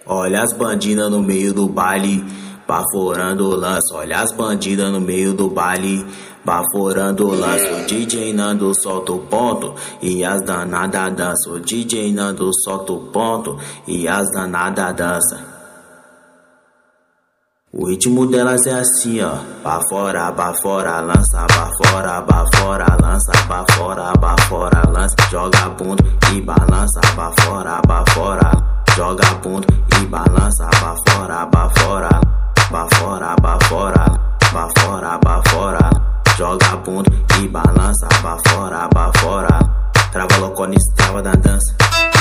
Olha as bandidas no meio do baile, baforando o lance. Olha as bandidas no meio do baile, baforando o lance. O DJ Nando solta o ponto e as danadas dançam. O DJ Nando solta o ponto e as danadas dançam. O ritmo delas é assim, ó. Bafora, lança, bafora, lança, bafora, lança. Joga a bunda e balança, bafora. Joga a bunda e balança, bafora. Joga a bunda e balança, bafora. Trava loucona, trava da dança.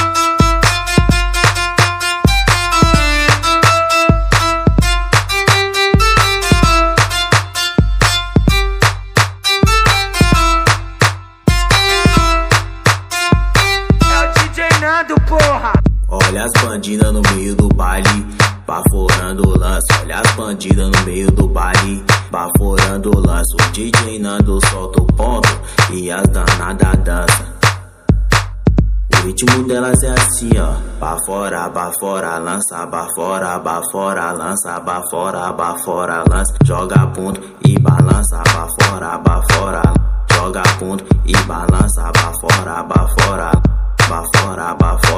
Porra. Olha as bandidas no meio do baile, baforando o lance. Olha as bandidas no meio do baile, baforando o lance. O DJ Nando solta o ponto e as danadas dançam. O ritmo delas é assim, ó. Bafora, lança, bafora, lança, bafora, lança. Joga a bunda e balança, bafora. Joga a bunda e balança, bafora.